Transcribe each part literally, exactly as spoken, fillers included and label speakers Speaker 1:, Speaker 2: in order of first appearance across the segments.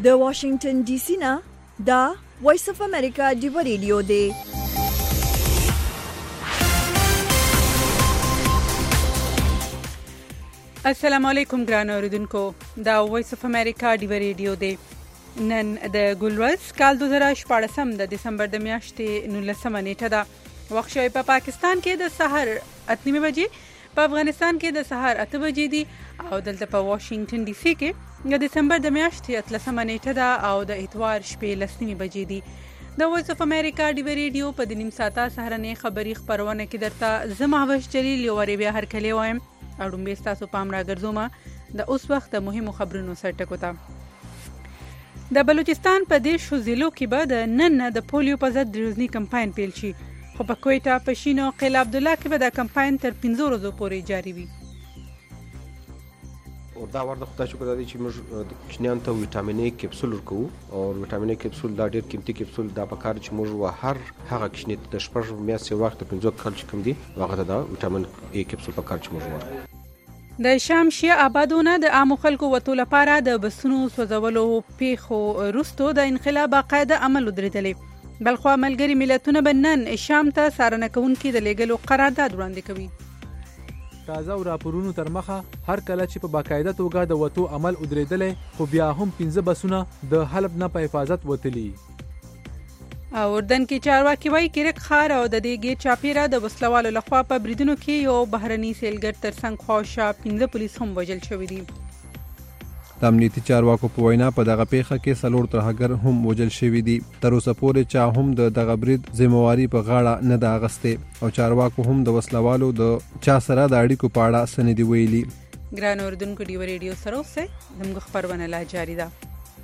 Speaker 1: د واشنگټن ډي سي نه دا وایس اف امریکا ډیو ریډیو دی.
Speaker 2: السلام علیکم ګران اوریدونکو، دا وایس اف امریکا ډیو ریډیو دی. نن د ګلورز کال دوه زره شپږ د دسمبر د میاشتې نولسمه نیټه ده. وخت شوی په پاکستان کې د سحر اته نیمه بجې، په افغانستان کې د سحر اته بجې دي او دلته په واشنگټن ډي سي کې د دسمبر د میاشتې اتلسمه نیټه ده او د اتوار شپې لس نیمې بجې دي. د وایس اف امریکا ډیو ریډیو په د نیم ساعته سهارنۍ خبري خپرونه کې درته زه مهوش جلیل یو وری بیا هر کلی وایم او ډومبې ستاسو پام راګرځوم د اوس وخت د مهمو خبرونو سرټکو ته. د بلوچستان په دیشو ضلعو کې به د نن نه د پولیو په ضد ډیروزني کمپاین پیل شي، خو په کویټه، پشین او قلعه عبدالله کې به دا کمپاین تر پنځو ورځو پورې جاري وي.
Speaker 3: او دا ورته خدای شکر دی چې موږ د کوچنیانو ته ویټامین ای کپسول ورکوو او ویټامین ای کپسول دا ډېر قیمتي کپسول دا په کار چې موږ هر هغه کوچني ته د شپږ میاشتې وخت د پنځو کال چې کوم دي هغه ته دا ویټامین ای کپسول په کار چې موږ ورکوو.
Speaker 2: د شام شیعه آبادونه د عامو خلکو وتو لپاره د بسونو سوځولو پیښو وروسته د انقلاب باقاعده عمل ودرېدلی. بلخوا ملګري ملتونه به نن شام ته څارنه کوونکي د لیږلو قرارداد وړاندې کوي.
Speaker 4: تازه او راپورونو تر مخه هر کله چې په باقاعده توګه د وتو عمل ودرېدلی، خو بیا هم پنځه بسونه د حلب نه په حفاظت وتلي.
Speaker 2: او اردن کې چارواکي وایي کرک ښار او د دې ګیر چاپیره د وسلوالو لخوا په بریدونو کې یو بهرني سیلګر تر څنګ خواوشا پنځه پولیس هم وژل شوي دي.
Speaker 5: د امنیتي چارواکو په وینا په دغه پیښه کې څلور ترهګر هم وژل شوي دي. تر اوسه پورې چا هم د دغه برید ذمہواري په غاړه نه ده اخیستې او چارواکو هم د وسلوالو د چا سره د اړیکو په اړه څه نه دي ویلي.
Speaker 2: ګران اردوونکو، ډیو ریډیو سره اوسئ، زموږ خپرونه لا جاري ده.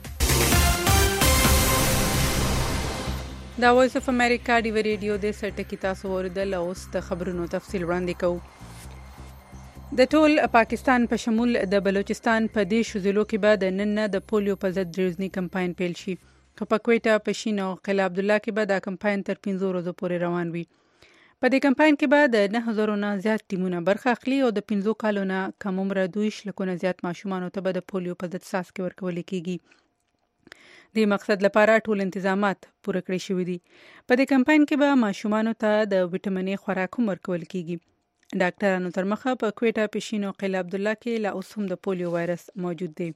Speaker 2: دا وایس اف امریکا ډیو ریډیو د سرټکی تاسو اوریدل او اوس د خبرونو تفصیل وړاندې کوو. د ټول پاکستان په شمول د بلوچستان په دیشو ضلعو کې به د نن نه د پولیو په ضد ډیروزني کمپاین پیل شي، خو په کویټه، پشین او قلعه عبدالله کې به دا کمپاین تر پنځو ورځو پورې روان وي. په دې کمپاین کې به د نه هزارو نه زیات ټیمونه برخه اخلي او د پنځو کالو نه کم عمره دویش لکو نه زیات ماشومانو ته به د پولیو په ضد څاڅکي ورکول کېږي. د مقصد لپاره ټول انتظامات پوره کړی شوي دي. په دې کمپاین کې به ماشومانو ته د ویټامین ای خوراک هم ورکول کېږي. ډاکټرانو تر مخه په کویټه، پشین او قلعه عبدالله کې لا اوس هم د پولیو وایرس موجود دی.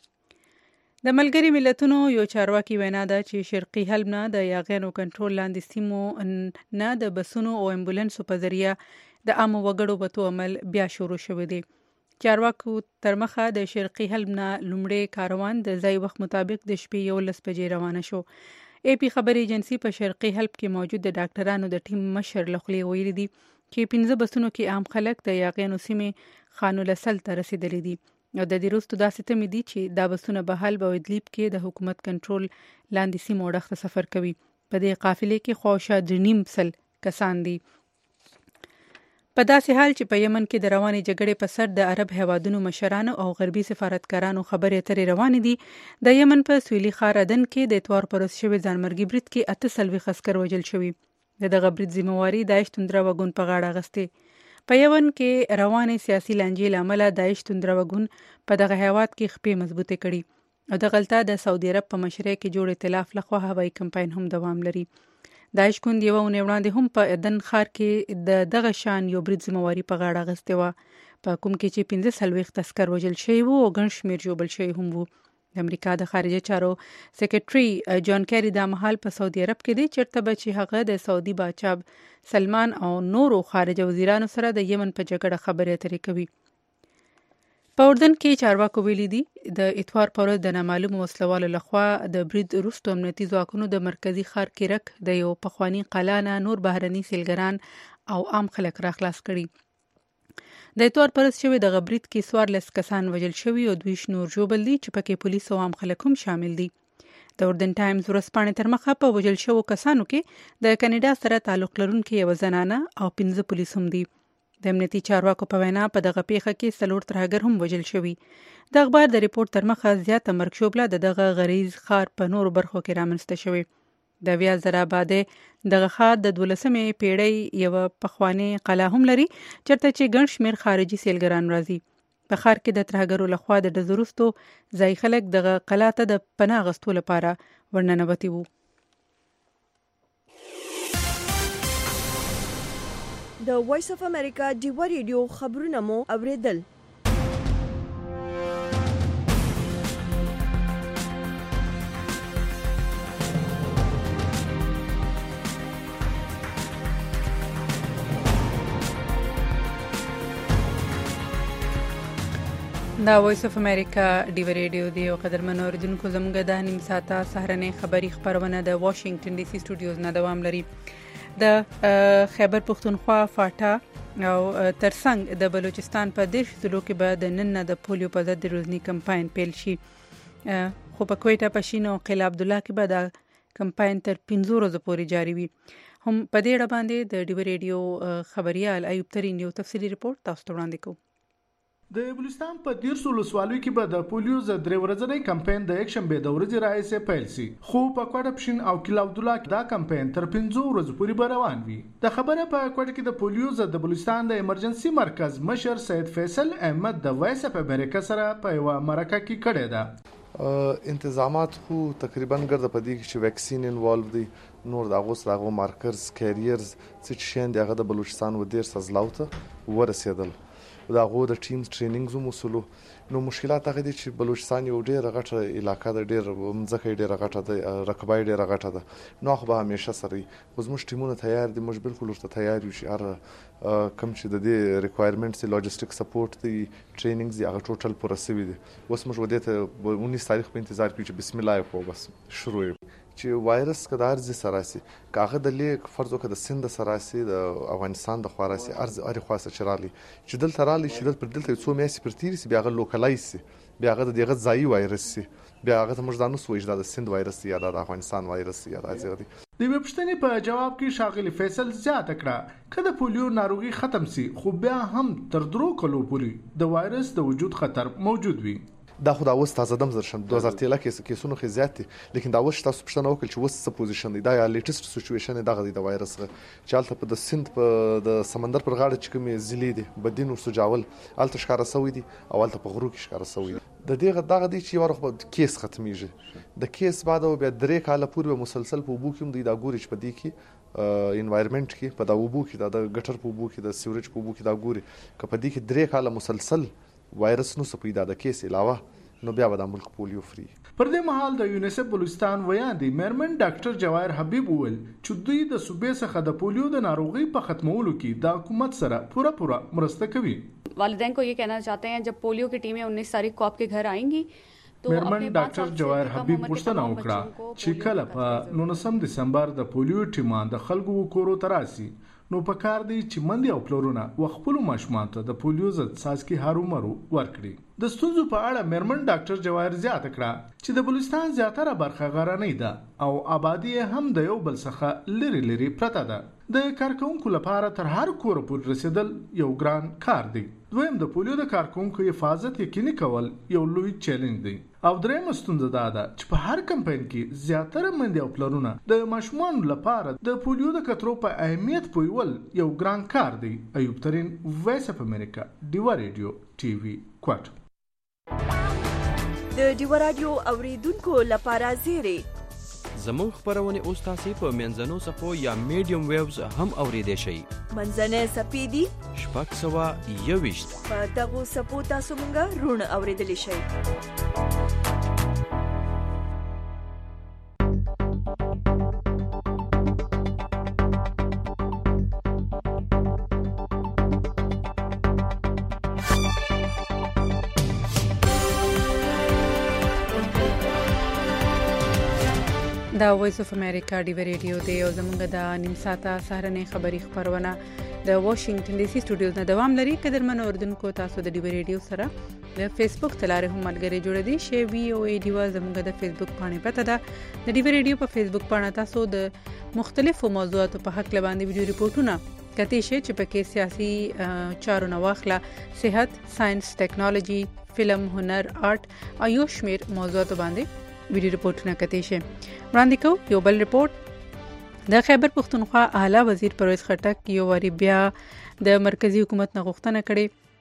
Speaker 2: د ملګري ملتونو یو چارواکي وینا ده چې شرقي حلب نه د یاغیانو کنټرول لاندې سیمو نه د بسونو او امبولانسو په ذریعه د عامو وګړو وتو عمل بیا شروع شوی دی. چارواکو تر مخه د شرقي حلب نه لومړی کاروان د ځای وخت مطابق د شپې یولس بجې روانه شو. ای پی خبري ایجنسی په شرقي حلب کې موجود د ډاکټرانو د ټیم مشر لخوا ویلي دي چې پنځه بسونو کې عام خلک د یاغیانو سیمې خانو لسل ته رسیدلی دي او د دې وروسته داسې تمې دي چې دا بسونه به حلب او ادلیب کې د حکومت کنټرول لاندې سیمو ډخ ته سفر کوي. په دې قافلې کې خواوشا درې نیم سل کسان دي. په داسې حال چې په یمن کې د روانې جګړې په سر د عرب هیوادونو مشرانو او غربي سفارتکارانو خبرې اترې روانې دي. د یمن په سویلي ښار عدن کې د اتوار پر ورځ شوي ځانمرګي برید کې اته څلوېښت عسکر وژل شوي. د دغه برید ذمہواري داعش توندره وګون په غاړه اخیستې. په یمن کې روانې سیاسي لانجې له امله داعش توندره وګون په دغه هیواد کې خپې مضبوطې کړي او دغلته د سعودي عرب په مشرۍ کې جوړ ائتلاف لخوا هوایي کمپاین هم دوام لري. داعش ګوند یوه اونۍ وړاندې هم په عدن ښار کې د دغه شان یو برید ذمہواري په غاړه اخیستې وه، په کوم کې چې پنځه څلوېښت عسکر وژل شوي وو او ګڼ شمېر ژوبل شوي هم وو. د امریکا د خارجه چارو سیکرټري جان کیری دا مهال په سعودي عرب کې دی چیرته به چې هغه د سعودي باچا سلمان او نورو خارجه وزیرانو سره د یمن په جګړه خبرې اترې کوي. په اردن کې چارواکو ویلي دي د اتوار پر ورځ د نامعلومو وسلوالو لخوا د برید وروسته امنیتي ځواکونو د مرکزي ښار کرک د یو پخواني قلعه نه نور بهرني سیلګران او عام خلک راخلاص کړي. د اتوار پر ورځ شوي دغه برید کې څوارلس کسان وژل شوي او دویش نور ژوبل دي چې پکې پولیس او عام خلک هم شامل دي. د اردن ټایمز ورځپاڼې تر مخه په وژل شوو کسانو کې د کاناډا سره تعلق لرونکي یوه زنانه او پنځه پولیس هم دي. د امنیتي چارواکو په وینا په دغه پیښه کې څلور ترهګر هم وژل شوي. د اخبار د ریپورت تر مخه زیاته مرګ شوبله د دغه غریز ښار په نورو برخو کې رامنځته شوي. د ویا زره آبادې دغه ښار د دولسمې پیړۍ یوه پخوانۍ قلعه هم لري چېرته چې ګڼ شمېر خارجي سیلګران راځي. په ښار کې د ترهګرو لخوا د ډزو وروستو ځایي خلک دغه قلا ته د پناه اخیستو لپاره ورننوتي وو.
Speaker 1: د وایس اف امریکا ډیوا ریډیو خبرونه مو اوریدل.
Speaker 2: دا وایس اف امریکا ډیوا ریډیو دی او قدرمن اوریدونکو زموږ د نیم ساعته سهارنۍ خبری خبرونه د واشنگټن ډي سي سټوډیوز نه دوام لري. د خیبر پختونخوا فاټا او ترڅنګ د بلوچستان په دیش ضلعو کې به د نن د پولیو په ضد روزنی کمپاین پیل شي. خو په کوټه پښین او قلعه عبد الله کې به د کمپاین تر پنځه ورځې پورې جاری وي. هم په دې اړه باندې د ډیو ریډیو خبريال ایوب ترين یو تفصیلی رپورت تاسو ته وړاندې کوو.
Speaker 6: د بلوچستان په دیر سولو سوالو کې به د پولیو ضد درې ورځنی کمپاین د یک شنبه د ورځې راهیسې پیل شي، خو په کوټه پښین او قلعه عبد الله کې دا کمپاین تر پنځه ورځې پورې به روان وي. د خبره په کوټه کې د پولیو ضد د بلوچستان د ایمرجنسي مرکز مشر سید فیصل احمد د وایس اف امریکا سره په یو مرکه کې کړی ده.
Speaker 7: انتظامات خو تقریبا ګرځه په دې کې چې ویکسین انوالو دي، نور د هغو سره هغو مارکرز کیریرز څه شین دي هغه د بلوچستان و دیر سزلاو ته ورسېدل. د هغو د ټیم ټریننګ زمو وسلو. نو مشکلات هغه دي چې بلوچستان یو ډېر غټه علاقه ده، ډېر مځکه ډېر غټه ده، رقبه ډېر غټه ده، نو خو به همیشه سره خو زموږ ټیمونه تیار دي، موږ بالکل ورته تیار یو چې هر کم چې د دې ریکوایرمنټس دي، لاجستیک سپورټ دي، ټریننګز دي، هغه ټوټل پوره شوي دي. اوس موږ ودې ته اونیس تاریخ په انتظار کې چې بسم الله کو بس شروع چې وایرس که د ارزي سراسي کاغه د لیک فرض وکړه د سند سراسي د افغانستان د خواراسي ارز اری خاصه چرالي چې دل ترالي چې دل پر دلته څو میاسي پر تیری سي بیا غل لوکلایز سي بیا غد دغه ځای وایرس سي بیا هغه ته موږ دا نو سوې د سند وایرس یا د افغانستان وایرس یا د ازغدي.
Speaker 6: د وبښتنې په جواب کې شاغلی فیصل زیاته کړه کله پولیو ناروغي ختم سي خو بیا هم تر درو کلو پورې د وایرس د وجود خطر موجود وي.
Speaker 7: دا خو دا اوس تازه دم زرشن دوه هزار تیرلس کې کیسونو خې زیات دي، لیکن دا اوس تاسو پښتنه وکړي چې اوس څه پوزیشن دی، دا یا لیټیسټ سچويشن دغه دی د وایرس چې الته په د سند په د سمندر پر غاړه چې کومې ضلع دي بدین او سجاول الته ښکارا سوی دي او الته په غرو کې ښکارا سوی دي. د دې دغه دی چې ورخ په کیس ختميږي، د کیس بعد او بیا درې کاله پورې مسلسل په وبو کې دی دا ګوري چې په دې کې انوایرنمنت کې په دا وبو کې د ګټر په وبو کې د سیوریج په وبو کې دا ګوري که په دې کې درې کاله مسلسل وایرس نو سپیدا د کیس علاوه نو بیا به د ملک پولیو فری.
Speaker 6: پر دې مهال د یونیسف بلوچستان ویاندې میرمن ډاکټر جواهر حبیب وویل چې دوی د صوبې څخه د پولیو د ناروغۍ په ختمولو کې د حکومت سره پوره پوره مرسته کوي.
Speaker 8: والدین کو یہ کہنا چاہتے ہیں جب پولیو کی ټیمیں انیس تاریخ کو آپ کے گھر آئیں گی.
Speaker 6: میرمن ډاکټر جواهر حبیب پوښتنه وکړه چې کله په نولسم دسمبر د پولیو ټیمان د خلکو کورو تراسي نو په کار دی چې مندي او پلورونه وخپلو ماشومان ته د پولیو ضد څاڅکي هارو مرو ورکړي. د ستونزو په اړه میرمن ډاکټر جواهر زیاته کړه چې د بلوچستان زیاتره برخه غرنۍ ده او آبادی هم د یو بل څخه لری لری پرته ده. د کارکونکو لپاره تر هر کور پورې رسیدل یو ګران کار دی. دویم د پولیو د کارکونکو حفاظت یقیني کول یو لوی چیلنج دی. او درېمه ستونزه دا ده چې په هر کمپاین کې زیاتره مندي او پلرونه د ماشومان لپاره د پولیو د کترو په اهمیت پویول یو ګران کار دی. ایوب ترين وایس اف امریکا ډیوا ریډیو ټي وي کوټ.
Speaker 1: د ډیوا رادیو اوریدونکو لپاره زیری
Speaker 9: زموږ خبرونه اوس تاسو په منځنو صفو یا میډیم ویوز هم اوریدئ شئ.
Speaker 1: منځنه سپیدي
Speaker 9: شپږ سوه یوویشت
Speaker 1: په دغو صفو تاسو مونږ رونه اوریدلی شئ.
Speaker 2: دا وایس اف امریکا ډیو ریډیو دی او زموږ د نیم ساعته سهارنۍ خبری خبرونه د واشنگټن ډي سي سټوډیوز نه دوام لري. قدرمن اوردونکو تاسو د ډیو ریډیو سره د فیسبوک تلاره هم ملګری جوړ دي شی وی او ای ډیو زموږ د فیسبوک باندې پته ده. د ډیو ریډیو په فیسبوک باندې تاسو د مختلفو موضوعاتو په حق باندې ویډیو ریپورتونه کته شي چې پکې سیاسي چارو نه واخله، صحت، ساينس، ټیکنالوژي، فلم، هنر، آرټ او یو شمیر موضوعاتو باندې ویډیو ریپورتونه کته شي. وړاندې کو یو بل ریپورت د خیبر پختونخوا اعلی وزیر پرویز خټک یو واری بیا د مرکزی حکومت نه غوښتنه کړې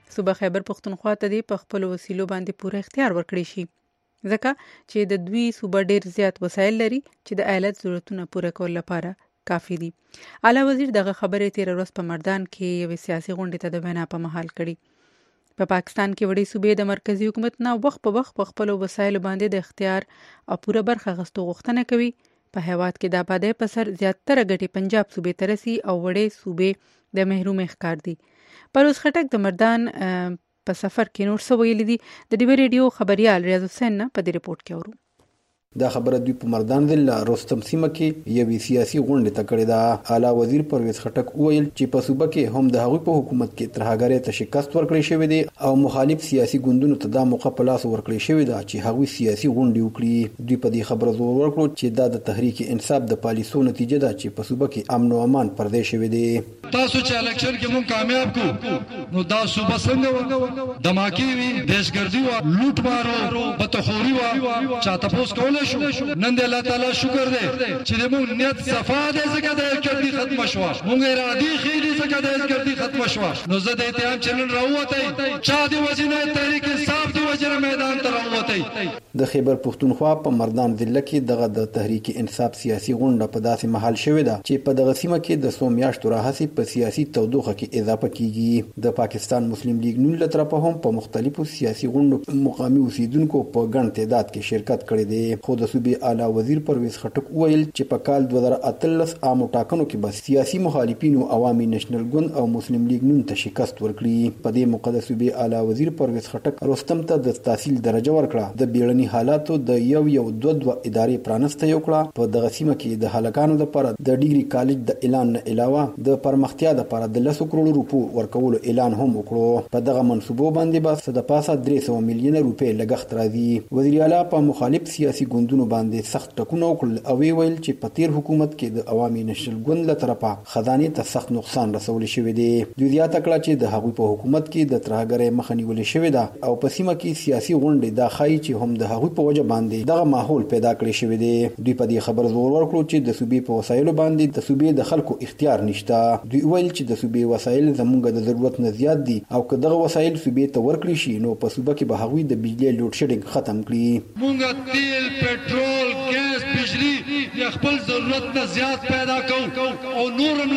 Speaker 2: صوبه خیبر پختونخوا ته دې په خپل وسیلو باندې پوره اختیار ورکړي شي ځکه چې د دوی صوبه ډیر زیات وسایل لري چې د ایالت ضرورتونه پوره کول لپاره کافي دي. اعلی وزیر دغه خبرې تیر ورځ په مردان کې یو سیاسي غونډې ته د وینا په مهال کړي. په پاکستان کې وړي صوبې د مرکزی حکومت نه وخت په وخت په خپل وسایل باندې د اختیار او پوره برخه غوښتو غوښتنه کوي. په هیواد کې د آبادی په سر زیاتره ګټې پنجاب صوبې ته رسي او وړي صوبې د محروم ښکار دي. پروز خټک د مردان په سفر کې نور څه ویلي دي. د ډیوی ریډیو خبريال ریاض حسین نه په دې رپورت کې اورو.
Speaker 10: دا خبره دوی په مردان ضلع رستم سیمه کې یوې سیاسي غونډې ته کړې ده. اعلی وزیر پرویز خټک وویل چې په صوبه کې هم د هغوی په حکومت کې ترهګرۍ ته شکست ورکړی شوی دی او مخالف سیاسي ګوندونو ته دا موقع په لاس ورکړی شوی ده چې هغوی سیاسي غونډې وکړي. دوی په دې خبره زور ورکړو چې دا د تحریک انصاف د پالیسو نتیجه ده چې په صوبه کې امن او امان پردې شوی دی.
Speaker 11: تاسو چې الکشن کې مونږ کامیاب کو نو دا صوبه څنګه دماکی وي دهشتګردي وا لوټ مارو بتخوري وا چاته پوس کولای شو. نن الله تعالی شکر دې چې موږ نیت صفا دې زګه دې کړي ختم شوا موږ ارادي خېلي زګه دې کړي ختم شوا نو زه دې ته هم چنن راوته چا دې وزینه تحریک انصاف دې وزیر میدان ته راوته.
Speaker 10: د خیبر پختونخوا په مردان ضلع کې دغه د تحریک انصاف سیاسي غونډه په داسې محل شوې ده چې په دغه سیمه کې د سومیاشتو راهسي په سیاسي تودوخه کې اضافه کیږي. د پاکستان مسلم لیگ نون له طرفه هم په مختلفو سیاسي غونډو مقامي اوسیدونکو په ګڼ تعداد کې شرکت کړی دی. خو د صوبې اعلی وزیر پرویز خټک وویل چې په کال دوه زره اتلس عامو ټاکنو کې به سیاسي مخالفینو عوامي نېشنل ګوند او مسلم لیگ نون ته شکست ورکړي. په دې موقع د صوبې اعلی وزیر پرویز خټک رستم ته د تحصیل درجه ورکړه. د بیړني حالاتو د یو یو دوه دوه ادارې پرانسته یو کړه. په دغه سیمه کې د هلکانو لپاره د ډیګري کالج د اعلان نه علاوه د پرمختیا لپاره د لس کروڑ روپو ورکولو اعلان هم وکړو. په دغه منصوبو باندې به څه د پاسه درې سوه میلیونه روپۍ لګښت راځي. وزیر اعلی په مخالف سیاسي ګوندونو باندې سخت ټکونه وکړل او ویل چې په تیر حکومت کې د عوامي نېشنل ګوند له طرفه خزانې ته سخت نقصان رسول شوی دی. دوی زیاته کړه چې د هغوی په حکومت کې د ترهګرۍ مخه نیول شوې ده او په سیمه کې سیاسي غونډې دا ښایي چې هم د هغوی په وجه باندې دغه ماحول پیدا کړی شوی دی. دوی په دې خبر زور ورکړو چې د صوبې په وسایلو باندې د صوبې د خلکو اختیار نشته. دوی ویل چې د صوبې وسایل زموږ د ضرورت نه زیات دي او که دغه وسایل صوبې ته ورکړي شي نو په صوبه کې به هغوی د بجلی لوډ شیډینګ ختم کړي.
Speaker 11: مونږ تیل پټرول ګیس بجلی یا خپل ضرورت نه زیات پیدا کوو او نورم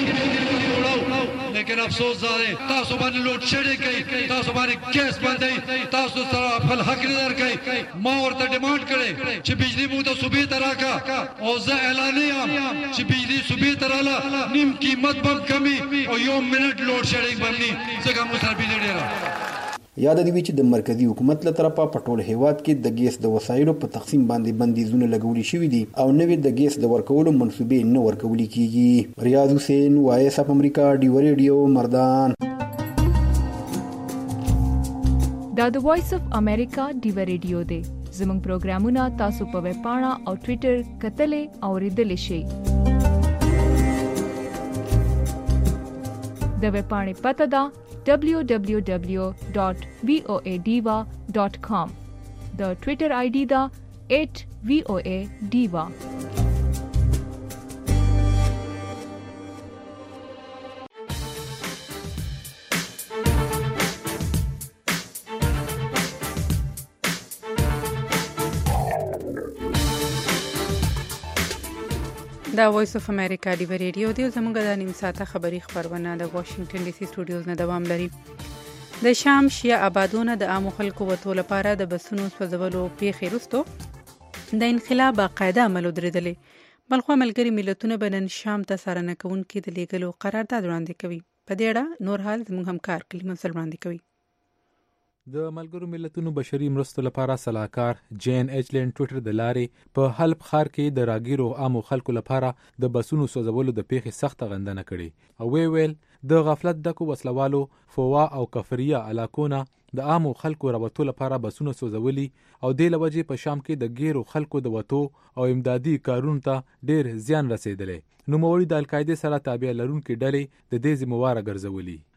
Speaker 11: لګیاو لیکن افسوس زاره تاسو باندې لوډ شیډینګ کوي تاسو باندې ګیس باندې تاسو سره خپل حق نه درکړي. ما ورته ډیمانډ کړي چې بجلی مو ته صوبې ته راکا او زه اعلان یم چې بجلی صوبې ته رااله نیم قیمت بم کمی او یو منټ لوډ شیډینګ باندې څنګه مو سره بجلی ډیره.
Speaker 10: یاد دی چې د مرکزی حکومت له طرفه په ټول هیواد کې د ګیس د وسایلو په تقسیم باندې بندیزونه لګولي شوي دي او نوې د ګیس د ورکولو منصوبې نه ورکولي کیږي. ریاض حسین وایس اف امریکا ډیو ریډیو مردان.
Speaker 12: دا د وایس اف امریکا ډیو ریډیو دی. زموږ پروګرامونه تاسو په ویب پاڼه او ټوئیټر کتلې او ریډلې شئ. د ویب پاڼې پته ده double-u double-u double-u dot voa diva dot com. د ټوئیټر آی ډي دا ایٹ وی او اے diva.
Speaker 2: دا وایس اف امریکا ډیو ریډیو دی. زموږ د نیم ساعته خبری خبرونه د واشنگټن ډي سي سټوډیوز نه دوام لري. د شام شیا آبادونه د عام خلکو وټول لپاره د بسونو سوځولو پیښې وروسته د انقلاب باقاعده عمل درېدلې. بلخو ملګری ملتونه بنن شام ته څارنه کوونکي د لیګلو قرارداد وړاندې کوي. په دې اړه نور حال زموږ همکار کلیم مسل وړاندې کوي.
Speaker 4: د ملګرو ملتونو بشري مرستو لپاره صلاحکار جین ایچلند ټوئیټر د لارې په حلب ښار کې د راګیرو عامو خلکو لپاره د بسونو سوځولو د پیښې سخته غندنه کړې او وی ویل د غفلت ډکو وسلوالو فوا او کفریه علاقونه د عامو خلکو راوتو لپاره بسونه سوځولي او د لوجې په شام کې د ګیرو خلکو د وټو او امدادي کارونو ته ډیر زیان رسیدلې. نو موړي د القاعده سره تابع لرونکو ډلې د دې ذمہواره ګرځولي.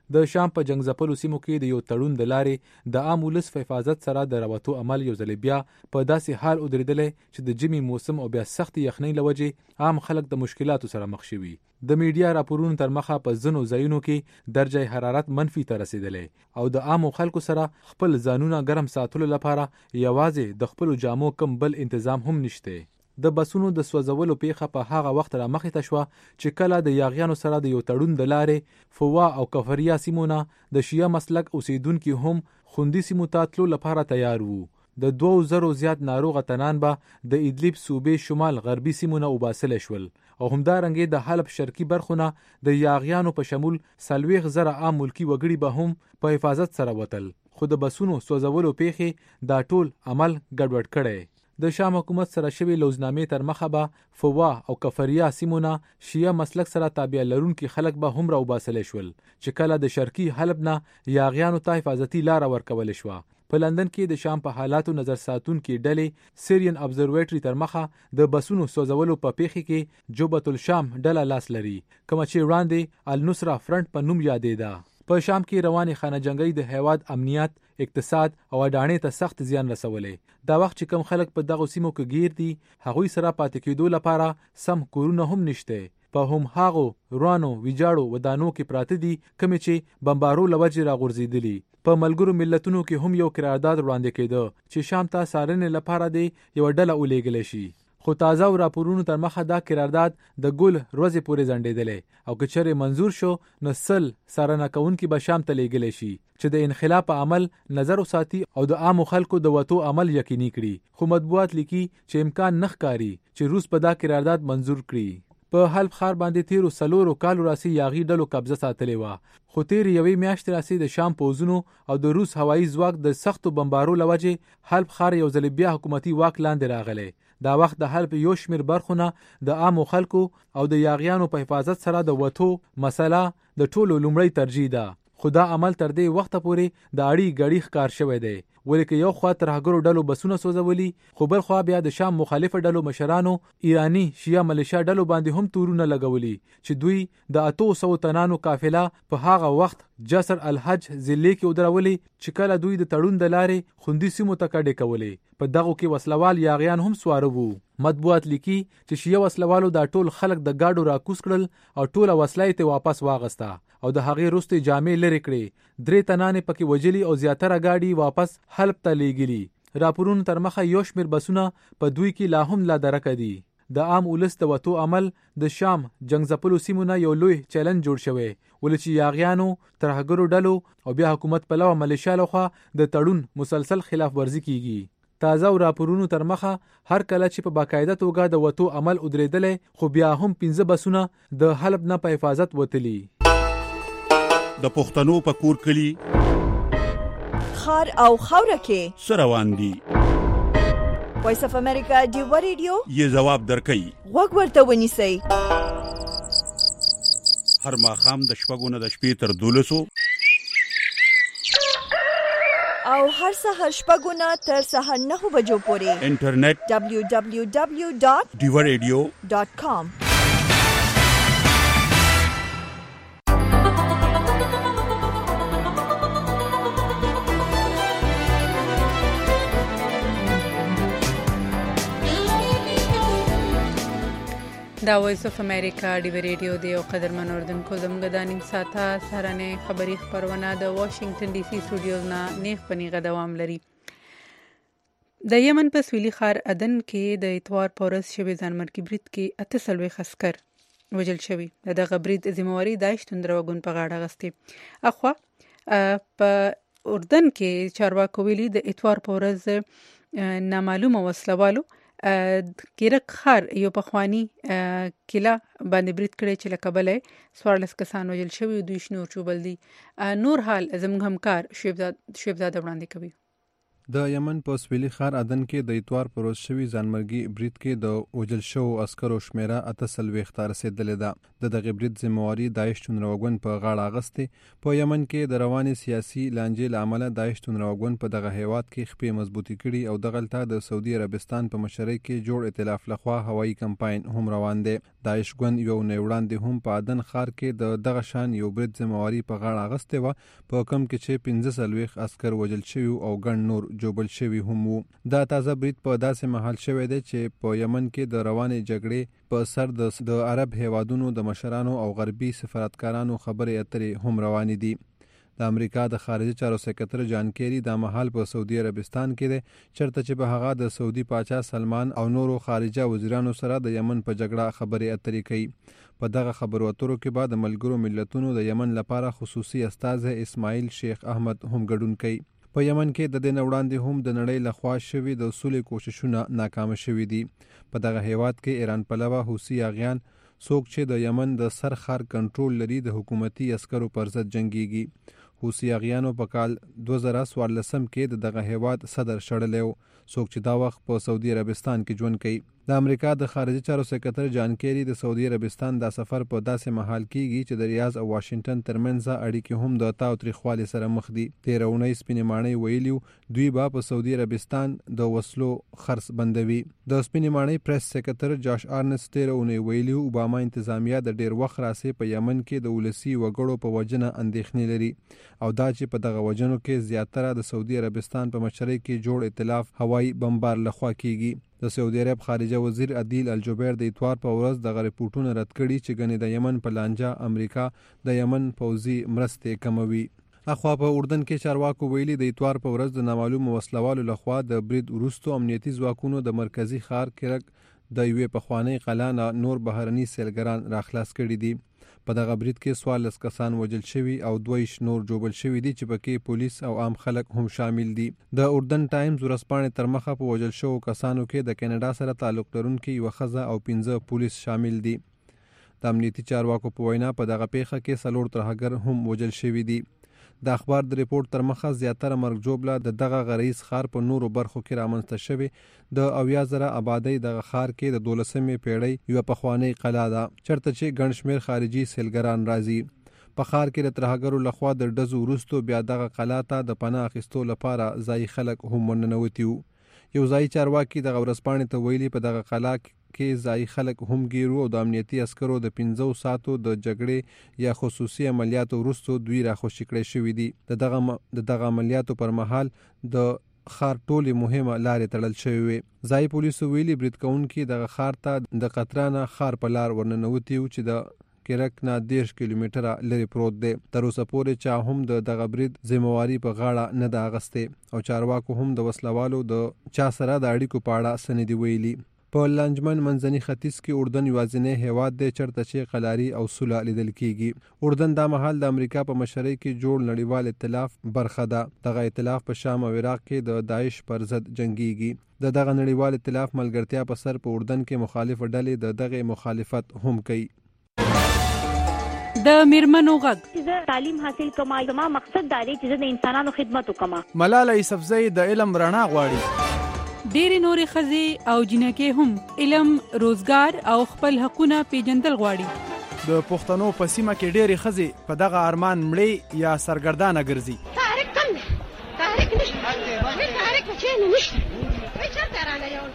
Speaker 4: د شام په جنگ ځپلو سیمو کې د یو تړون د لارې د عام ولس په حفاظت سره د راوتو عمل یو ځل بیا په داسې حال ودرېدلی چې د ژمي موسم او بیا سختې یخنۍ له وجې عام خلک د مشکلاتو سره مخ شوي. د میډیا راپورونو تر مخه په ځینو ځایونو کې درجه حرارت منفي ته رسیدلی او د عامو خلکو سره خپل ځانونه ګرم ساتلو لپاره یوازې د خپلو جامو کم بل انتظام هم نشته. د بسونو د سوځولو پیښه په هغه وخت را مخې ته شوه چې کله د یاغیانو سره د یو تړون د لارې فوا او کفریا سیمونه د شیعه مسلک اوسیدونکي هم خوندي سیمو ته تلو لپاره تیار وو. د دوو زرو زیات ناروغه تنان به د ادلیب صوبې شمال غربي سیمونه وباسلی شول او همدارنګې د حلب شرقي برخونه د یاغیانو په شمول څلوېښت زره عام ملکي وګړي به هم په حفاظت سره وتل، خو د بسونو سوځولو پیښې دا ټول عمل ګډوډ کړی. د شام حکومت سره شوی لوزنامې تر مخه به فوا او کفریا سیمونه شیعه مسلک سره تابع لرونکي خلک به هم راوباسلی شول چې کله د شرقي حلب نه یاغیانو ته حفاظتي لاره ورکولی شوه. په لندن کې د شام په حالاتو نظر ساتونکي ډلې سیرین ابزرویټري تر مخه د بسونو سوځولو په پیښې کې جوبت الشام ډله لاس لري، کومه چې وړاندې النصره فرنټ په نوم یادېده. په شام کې روانې خانه جنګۍ د هیواد امنیت، اقتصاد او اډانې ته سخت زیان رسولی. دا وخت چې کم خلک په دغو سیمو کې گیر دي هغوی سره پاتې کېدو لپاره سم کورونه هم نشته. په هم هغو روانو ویجاړو ودانو کې پراته دي کومې چې بمبارو له وجې راغورځېدلي. په ملګرو ملتونو کې هم یو قرارداد وړاندې کېده چې شام ته څارنې لپاره دی یوه ډله ولیږلی شي، خو تازه و راپورونو تر مخه دا قرارداد د ګل ورځې پورې ځنډېدلی او که چېرې منظور شو نو سل څارنه کوونکي به شام ته لیږلی شي چې د انخلا په عمل نظر وساتي او د عامو خلکو د وتو عمل یقیني کړي. خو مطبوعات لیکي چې امکان نه ښکاري چې روس په دا قرارداد منظور کړي. په حلب ښار باندې تیرو څلورو کالو راسي یاغي ډلو قبضه ساتلې وه، خو تیرې یوې میاشتې راسي د شام پوځونو او د روس هوایي ځواک د سختو بمبارو له وجې حلب ښار یو ځل بیا حکومتي واک لاندې راغلی. دا وخت د حلب یو شمېر برخونه د عامو خلکو او د یاغیانو په حفاظت سره د وتو مسله د ټولو لومړی ترجیح ده، خو دا عمل تر دې وخته پورې د اړي ګړي ښکار شوی دی. ولې که یو خوا ترهګرو ډلو بسونه سوځولي، خو بل خوا بیا د شام مخالفه ډلو مشرانو ایرانی شیعه ملیشیا ډلو باندې هم تورونه لګولي چې دوی د اتو سوو تنانو قافله په هغه وخت جسر الحج ضلع کې ودرولي چې کله دوی د تړون د لارې خوندي سیمو ته کډې کولې. په دغو کې وسلوال یاغیان هم سواره وو. مطبوعات لیکي چې شیعه وسلوالو دا ټول خلک د ګاډو راکوز کړل او ټوله وسله یې واپس واغسته او د هغې وروستې جامې لرې کړې. درې تنانې پکې وجلي او زیاتره ګاډي واپس حلب ته لیږلي. راپورونو تر مخه یو شمېر بسونه په دوی کې لا هم لا درکه دي. د عام ولس د وتو عمل د شام جنگ ځپلو سیمو نه یو لوی چیلنج جوړ شوی، ولې چې یاغیانو، ترهګرو ډلو او بیا حکومت پلوه ملیشیا لخوا د تړون مسلسل خلاف ورزي کیږي. تازه و راپورونو تر مخه هر کله چې په باقاعده توګه د وتو عمل ودرېدلی، خو بیا هم پنځه بسونه د حلب نه په حفاظت وتلي.
Speaker 13: د پښتنو په کور کلي
Speaker 1: خار او خاوره کې
Speaker 13: څه روان دي؟
Speaker 1: وایس اف امریکا ډیوا ریډیو
Speaker 13: یې ځواب درکوي.
Speaker 1: غوږ ورته ونیسئ.
Speaker 13: هر ماښام د شپږو نه د شپې تر دولسو
Speaker 1: او هر سهار شپږو نه تر سهار نهو بجو پورې
Speaker 13: انټرنیټ
Speaker 1: دبلیو دبلیو دبلیو ډاټ
Speaker 13: ډیوا ریډیو
Speaker 1: ډاټ کام.
Speaker 2: دا وایس اف امریکا ډیوا ریډیو دی او قدرمن اوردونکو زموږ د نیم ساعته سهارنۍ خبري خپرونه د واشنگټن ډي سي سټوډیوز نه نیغ په نیغه دوام لري. د یمن په سویلي ښار عدن کې د اتوار په ورځ شوي ځانمرګي برید کې اته څلوېښت عسکر وژل شوي. د دغه برید ذمهواري داعش توندروګون په غاړه اخیستې. اخوا په اردن کې چارواکو ویلي د اتوار په ورځ نامعلومه وسلوالو کیرک خار یو پخوانی کلا باندې برید کړی چې له کبله څوارلس کسان وژل شوي او دوی شنور چوبل دي. نور حال زموږ همکار شعیب زاده وړاندې کوي.
Speaker 5: د یمن په سویلي ښار عدن کې د اتوار پر ورځ شوي ځانمرګي برید کې د وژل شوو عسکرو شمیره اته څلوېښت ته رسېدلې ده. د دغې برید ذمهواري داعش چونروګون په غاړه اخیستې. په یمن کې د روانې سیاسي لانجې له امله داعش چونروګون په دغه هیواد کې خپې مضبوطې کړي او دغلته د سعودي عربستان په مشرۍ کې جوړ ائتلاف لخوا هوایي کمپاین هم روان دی. داعش ګوند یو نه وړاندې هم په عدن ښار کې د دغه شان یو برید ذمهواري په غاړه اخیستې وه، په کوم کې چې پنځه څلوېښت عسکر وژل شوي او ګڼ نور جوبل شوي هم وو. دا تازه برید په داسې مهال شوی دی چې په یمن کې د روانې جګړې په سر د عرب هیوادونو د مشرانو او غربي سفارتکارانو خبرې اترې هم روانې دي. د امریکا د خارجه چارو سکرټر جان کیری دا مهال په سعودي عربستان کې دی، چرته چې به هغه د سعودي پاچا سلمان او نورو خارجه وزیرانو سره د یمن په جګړه خبرې اترې کوي. په دغه خبرو اترو کې به د ملګرو ملتونو د یمن لپاره خصوصي استازی اسماعیل شیخ احمد هم ګډون کوي. په یمن کې د دې نه وړاندې هم د نړۍ لخوا شوي د سولې کوششونه ناکامه شوي دي. په دغه هیواد کې ایران پلوه حوثي اغیان څوک چې د یمن د سر ښار کنټرول لري د حکومتي عسکرو پر ضد جنګیږي. حوثي اغیانو په کال دوه زره څوارلسم کې د دغه هیواد صدر شړلی و، څوک چې دا وخت په سعودي عربستان کې ژوند کوي. د امریکا د خارجه چارو سکرټر جان کیری د سعودي عربستان دا سفر په داسې مهال کیږي چې د ریاض او واشنگټن ترمنځ اړیکې هم د تاو تریخوالي سره مخ دي. تېره اونۍ سپینې ماڼۍ ویلي دوی به په سعودي عربستان د وسلو خرڅ بندوي. د سپینې ماڼۍ پریس سکرټر جاش آرنس تېره اونۍ ویلي اوباما انتظامیه د ډیر وخت راهیسې په یمن کې د ولسي وګړو په وجنه اندېښنې لري او دا چې په دغه وجنو کې زیاتره د سعودي عربستان په مشرۍ کې جوړ ائتلاف هوایي بمبار لخوا کیږي. د سعودي عرب خارجه وزیر عدیل الجبیر د اتوار په ورځ دغه رپورټونه رد کړي چې ګنې د یمن په لانجه امریکا د یمن پوځي مرستې کموي. اخوا په اردن کې چارواکو ویلي د اتوار په ورځ د نامعلومو وسلوالو لخوا د برید وروستو امنیتي ځواکونو د مرکزي ښار کرک د یوې پخوانۍ قلا نه نور بهرني سیلګران راخلاص کړي دي. په دغه برید کې څوارلس کسان وژل شوي او دوه نور جوبل شوي دي چې پکې پولیس او عام خلک هم شامل دي. د اردن ټایمز ورځپاڼې تر مخه په وژل شوو کسانو کې د کینیډا سره تعلق لرونکي یوه ښځه او پنځه پولیس شامل دي. د امنیتي چارواکو په وینا په دغه پیښه کې څلور ترهګر هم وژل شوي دي. د اخبار د ریپورت تر مخه زیاتره مرګ جوړه د دغه غریز ښار په نورو برخو کې رامنځته شوی. د اویا زره آبادی دغه ښار کې د دولسمې پیړۍ یوه پخوانۍ قلا ده چرته چې ګڼ شمېر خارجي سیلګران راځي. په ښار کې د ترهګرو لخوا د ډزو وروستو بیا دغه قلا ته د پناه اخیستو لپاره ځایي خلک هم ورننوتي وو. یو ځایي چارواکي دغه ورځپاڼې ته ویلي په دغه قلا کې ځایي خلک هم ګیرو او د امنیتي عسکرو د پنځو ساعتو د جګړې یا خصوصي عملیاتو وروستو دوی راخوشي کړی شوي دي. د دغه د دغه عملیاتو پر مهال د ښار ټولې مهمه لارې تړل شوې وې. ځایي پولیسو ویلي برید کوونکي دغه ښار ته د قطرانه ښار په لار ورننوتي وو چې د کرک نه دیرش کیلومتره لرې پروت دی. تر اوسه پورې چا هم د دغه برید ذمهواري په غاړه نه ده اخیستې او چارواکو هم د وسلوالو د چا سره د اړیکو په اړه څه نه دي ویلي. په لانجمن منځني ختیځ کې اردن یوازینی هیواد دی چرته چې قلاري او سوله لیدل کیږي. اردن دا مهال د امریکا په مشرۍ کې جوړ نړیوال ائتلاف برخه ده. دغه ائتلاف په شام او عراق کې د داعش پر ضد جنګیږي. د دغه نړیوال ائتلاف ملګرتیا په سر په اردن کې مخالف ډلې د دغه مخالفت هم کوي.
Speaker 2: د میرمنو غږ
Speaker 14: زه تعلیم حاصل کوم، زما مقصد دا دی چې د انسانانو خدمت وکم.
Speaker 15: ملاله یوسفزۍ د علم رڼا غواړي.
Speaker 2: ډېری نورې ښځې او جنکې هم علم، روزګار او خپل حقونه پیژندل غواړي.
Speaker 15: د پښتنو په سیمه کې ډېرې ښځې په دغه ارمان مړې یا سرګردانه ګرځي.
Speaker 16: تحریک کم دی، تحریک نشته، تحریک چېرې نشته، چېرته راغلی.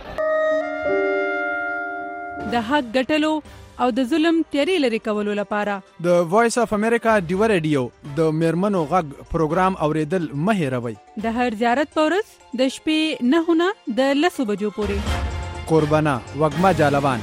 Speaker 2: د حق ګټلو او د ظلم تیارې لرې کولو لپاره
Speaker 15: د وایس اف امریکا ډیو ریډیو د میرمنو غږ پروګرام اوریدل مه هېروئ.
Speaker 2: د هر زیارت په ورځ د شپې نهه نه د لسو بجو پورې.
Speaker 15: قربانه وږمه جالبان.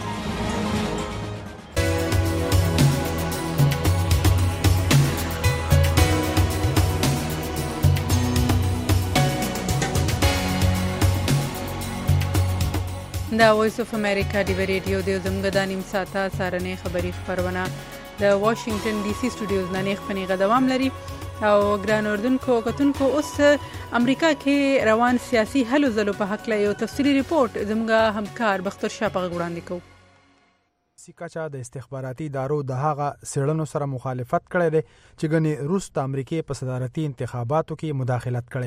Speaker 2: دا وایس اف امریکا ډیو ریډیو د زموږ د نیم ساعته سارنې خبري خبرونه د واشنگټن ډي سي سټوډیوز نه نیخ پنیغه دوام لري. او ګران اردوونکو کتونکو اوس امریکا کې روان سیاسي هلو ځلو په حق له یو تفصیلي ریپورت زموږ همکار بختر شاه په وړاندې کوو.
Speaker 15: سیکاچا د استخباراتي ادارو د هغه سړنو سره مخالفت کړی دی چې ګنې روس د امریکای په صدارتي انتخاباتو کې مداخلت کړي.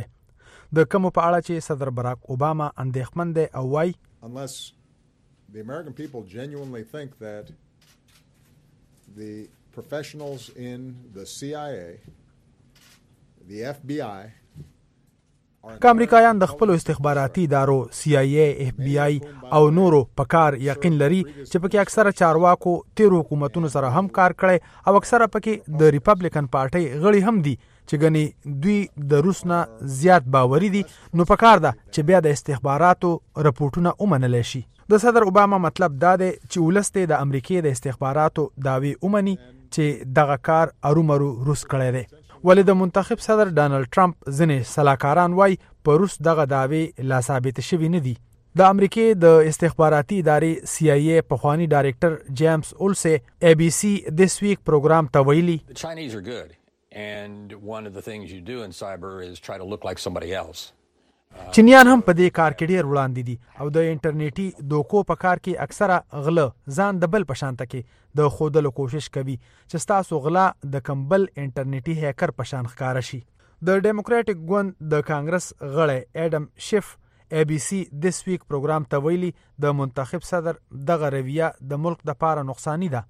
Speaker 15: د کوم په اړه چې صدر براک اوباما اندېښمن دی او وايي
Speaker 17: unless the American people genuinely think that the professionals in the C I A, the F B I
Speaker 15: که امریکایان د خپل استخباراتي ادارو سی آی ای، اف بی آی او نورو په کار یقین لري چې پکې اکثره چارواکو تیر حکومتونو سره هم کار کړي او اکثره پکې د ریپبلیکن پارټي غړي هم دي چې ګنې دوی د روس نه زیات باوري دي، نو پکار ده چې بیا د استخباراتو رپورټونه ومنل شي. د صدر اوباما مطلب دا دی چې ولسته د امریکای د استخباراتو داوی ومني چې دغه کار ارومرو روس کړی دی. ولې د منتخب صدر ډانلډ ټرمپ ځینې سلاکاران وای په روس دغه دعوی لا ثابت شوي نه دي. د امریکای د استخباراتي ادارې سی آی ای پخوانی ډایرکټر جیمز اولسه ای بی سی دیس ویک پروګرام ته ویلي
Speaker 18: The Chinese are good and one of the things you do in cyber is try to look like somebody else.
Speaker 15: چینیان هم په دې کار کې ډیر وړاندې دي او د انټرنیټي دوکو په کار کې اکثره غله ځان د بل په شان کې د خودلو کوشش کوي چې تاسو غلا د کمبل انټرنیټي هیکر په شان ښکار شي. د ډیموکراټک ګوند د کانګرس غړی اډم شیف ای بی سی دیس ویک پروګرام ته ویلي د منتخب صدر دغه رویه د ملک د پاره نقصانی ده.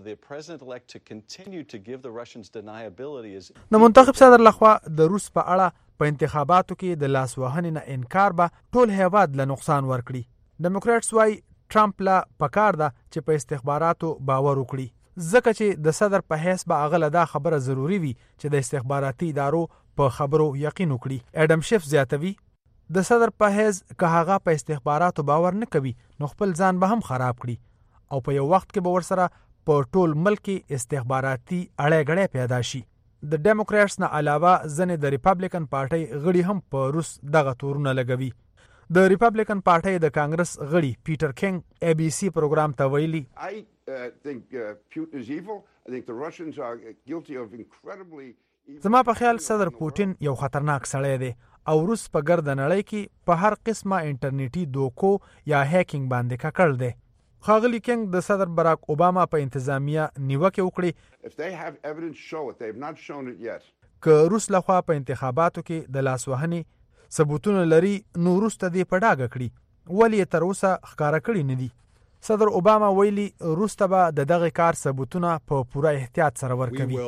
Speaker 15: د منتخب صدر لخوا د روس په اړه په انتخاباتو کې د لاس وهنې نه انکار به ټول هیواد له نقصان ورکړي. ډیموکراټس وايي ټرمپ لا پکار ده چې په استخباراتو باور وکړي ځکه چې د صدر په حیث به هغه دا خبره ضروری وي چې د استخباراتي ادارو په خبرو یقین وکړي. اډم شیف زیاتوي د صدر په حیث که هغه په استخباراتو باور نه کوي نو خپل ځان به هم خراب کړي او په یو وخت کې به ورسره په ټول ملک استخباراتي اړه غړې پیدا شي. د ډیموکراټس نه علاوه ځنې د ریپبلیکن پارټي غړي هم په روس دغه تورونه لګوي. د ریپبلیکن پارټي د کانګرس غړي پیټر کینګ ای بی سی پروګرام ته ویلي زما په خیال صدر پوتین یو خطرناک سړی دی او روس په ګرد نړۍ کې په هر قسمه انټرنیټي دوکو یا هیکینګ باندې ککړ دی. خاغلی کینګ د صدر براک اوباما په انتظامیه نیوکه وکړي که روس لخوا په انتخاباتو کې د لاسوهنې ثبوتونه لري نو روس ته دې په ډاګه کړي ولې تر اوسه ښکاره کړي نه دي. صدر اوباما ویلي روس ته به د دغه کار ثبوتونه په پوره احتیاط سره ورکوي.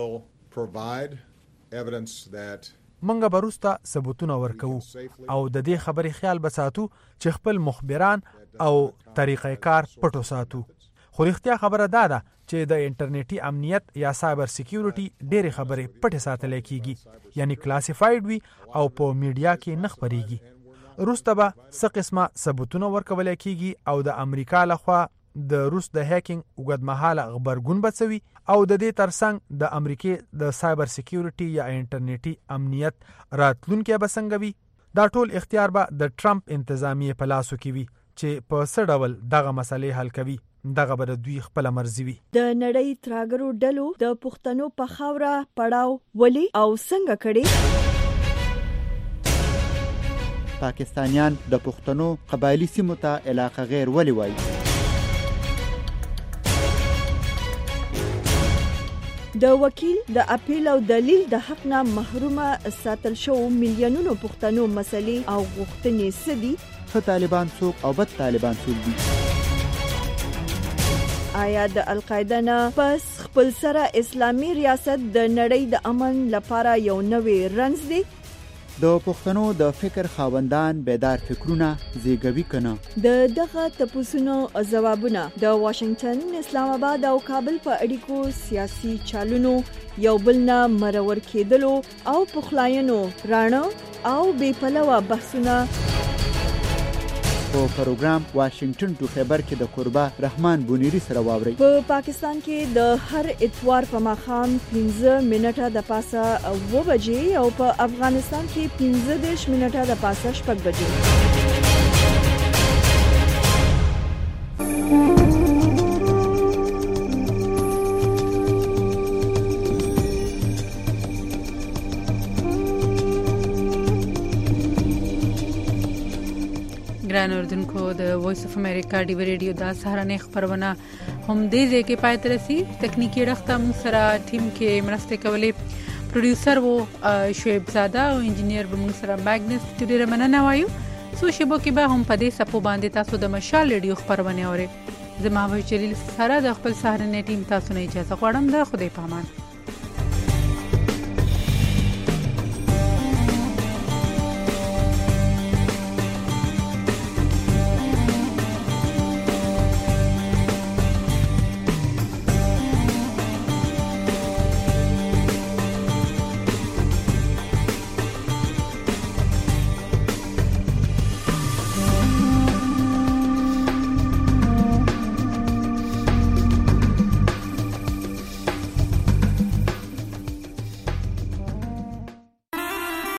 Speaker 15: منګه به روس ته ثبوتونه ورکوو او د دې خبرې خیال به ساتو چې خپل مخبران او طریقه کار پټو ساتو. خو رښتیا خبره دا ده چې د انټرنیټي امنیت یا سایبر سکیورټي ډېرې خبرې پټې ساتل کیږي یعنی کلاسیفاید وي او په میډیا کې نه خبريږي. روس ته به څه قسمه ثبوتونه ورکول کیږي او د امریکا لخوا د روس د هیکینګ وګدمحاله خبرګون بچوي او د دې ترڅنګ د امریکای د سایبر سکیورټي یا انټرنیټي امنیت راتلونکي به څنګه وي. دا ټول اختیار به د ټرمپ انتظامیه په لاسو کې وي چې په څه ډول دغه مسلې حل کوي. دغه به د دوی خپل مرزي وي.
Speaker 1: د نړۍ تراګرو ډلو د پښتنو په خاوره پړاو ولي او څنګه کړي.
Speaker 19: پاکستانیان د پښتنو قبایلی سیمو ته علاقه غیر ولي وایي.
Speaker 1: د وکیل د اپیل او دلیل د حق نه محرومه ساتل شو میلیونونو پښتنو مسلې او غوښتنې سدي.
Speaker 19: ښه طالبان څوک او بد طالبان څوک دي؟
Speaker 1: آیا د القاعده نه پس خپل سره اسلامي ریاست د نړۍ د امن لپاره یو نوې رنځ دی؟
Speaker 19: د پښتنو د فکر خاوندان بیدار فکرونه زیږوي کنه؟
Speaker 1: د دغه تپوسونو ځوابونه د واشنگټن، اسلام آباد او کابل په اړیکو سیاسي چالونو یو بل نه مرور کېدلو او پخلاینو رانه او بې پلوه بحثونه
Speaker 19: په پروګرام واشنگټن ټو خیبر کې د قربا رحمان بونیری سره واوري.
Speaker 1: په پاکستان کې د هر اتوار په ماښام پنځه منټه د پاسه اوه بجې او په افغانستان کې پنځه دېرش منټه د پاسه شپږ بجې.
Speaker 2: ګران اوردونکو د وایس اف امریکا ډیو ریډیو دا سهارنۍ خبرونه هم دې ځای کې پای ته رسي. تکنیکی رخته موږ سره ټیم کې مرسته کولې پروډوسر وو شعیب زاده او انجینیر به موږ سره ماګنس ډېره مننه وایو. څو شیبو کې به هم په دې سپو باندې تاسو د مشال ریډیو خپرونه اورئ. زما وجلیل سره د خپل سهارنۍ ټیم تاسو نه اجازه غواړم. د خدای په امان.